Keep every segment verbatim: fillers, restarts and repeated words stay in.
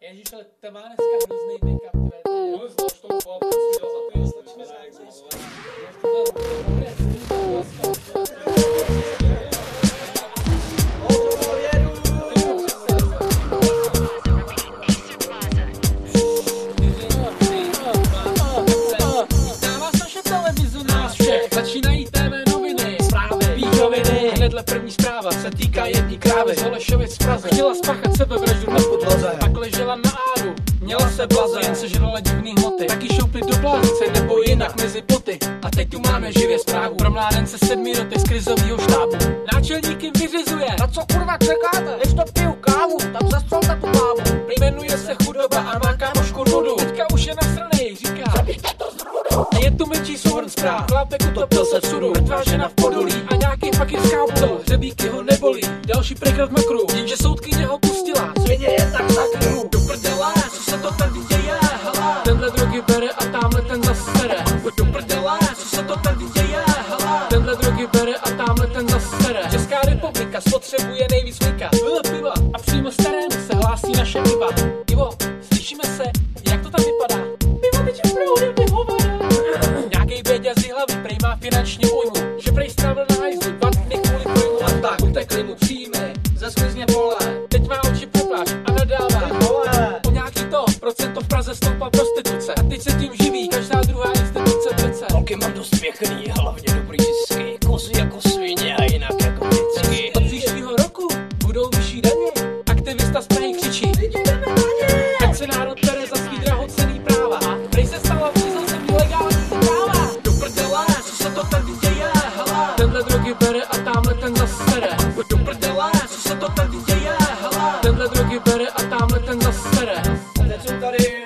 Ježíš, ale ta má dneska hrozný make-up, tyhle. No, znáš tomu chlapku, co jsi dělal za ty, stačí mi znát, jak jsi Začínají té vé noviny, zprávy, píčoviny. Hnedle první zpráva se týká jední krávy z Holešovic z Praze. Chtěla spáchat sebevraždu na podlaze, pak ležela na áru, měla se blaze, jen se žrala divný hmoty. Taky šoupli do blázice nebo jinak mezi boty. A teď tu máme živě zprávu pro mládence sedmi roty z krizovýho štábu. Náčelník jim vyřizuje: na co kurva čekáte? Než to piju kávu, tak zastřelte tu bábu. Jmenuje se chudoba a má kámošku vodu. Teďka už je nasranej, říká: a je tu menší souhrn zpráv. Chlápek utopil se v sudu, mrtvá žena v podolí a nějaký fucking skápl. Hřebíky ho nebolí, další prekrát v makru, jenže soudkyně ho pustila. Svině je tak sakru. Do prdele, co se to tady děje, hele. Tenhle drogy bere a tamhle ten zas sere. Do prdele, co se to tady děje, hele. Tenhle drogy bere a tamhle ten zas sere. Česká republika spotřebuje nejvíc mlíka, vyle piva a přímo z terénu se hlásí naše Iva. Ivo, slyšíme se, jak to tam vypadá? Pivo teď je proudem, ty hovada. Nějakej Béďa z hlavy, prej má finanční újmu, že prej strávil na hajzlu dva dny kvůli pojmu. A tak utekli mu příjmy ze sklizně pole. Teď má oči propláč a nadává: o nějaký to procento v Praze stoupá prostituce. A teď se tím živí každá druhá instituce přece. Holky mám dost pěkný, hlavně dobrý zisky. Kozy jako svině a jinak jako vždycky. Od příštího roku budou vyšší daně. Aktivista z Prahy křičí: ať se národ bere za svý drahocenný práva. Prej se stala příznacem nelegální práva. Do prdele, co se to tady děje, hele. Tenhle drogy bere a tamhle ten zas sere. Do prdele, co se to tady děje, hele. Tenhle drogy bere a tamhle ten zas sere. A teď jsou tady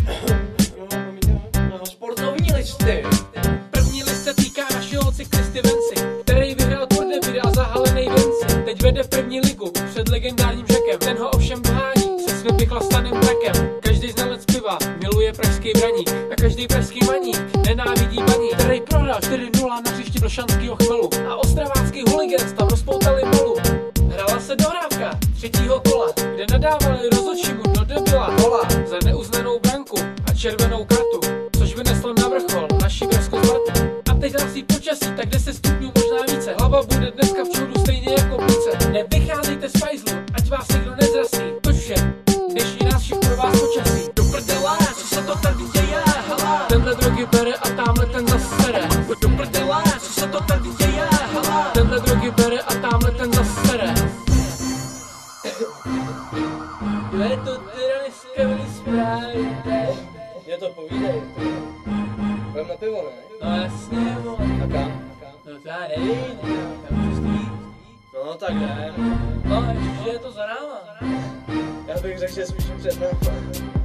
sportovní listy. První list se týká našeho cyklisty Venci, který vyhrál Tour de Vida a zahalenej Vinci. Teď vede první ligu před legendárním Žakem. Ten ho ovšem dohání se svým vychlastaným trakem. Každý znalec piva miluje pražský braník a každý pražský maník nenávidí baník, který prohrál čtyři nula na hřišti Blšanskýho chmelu. A ostravácký hooligans tam rozpoutali molu. Hrala se dohrávka třetího kola, kde nadávali rozhodčímu do debila hola za neuznanou branku a červenou kartu, což vyneslo na vrchol naši brzkou Spartu. A teď hlásí počasí, tak deset stupňů možná více. Hlava bude dneska v čoudu stejně jako plice. Nevycházejte z fajzlu, ať vás někdo nezrasí. Tož vše, dnešní nás všich pro vás počasí. Do prdele, co se to tady děje, hele. Tenhle drogy bere a tamhle ten zas sere. Do prdele, co se to tady děje, hele. Tenhle drogy bere a tamhle ten zas sere. Je to teda dneska byly zprávy, Je to povídej. Půjdem na pivo, ne? no jasně, jo. A kam? No to já nevím, tam můžu stít. No tak jdem. No, ještě je to za náma. Já bych řekl, že spíš před náma.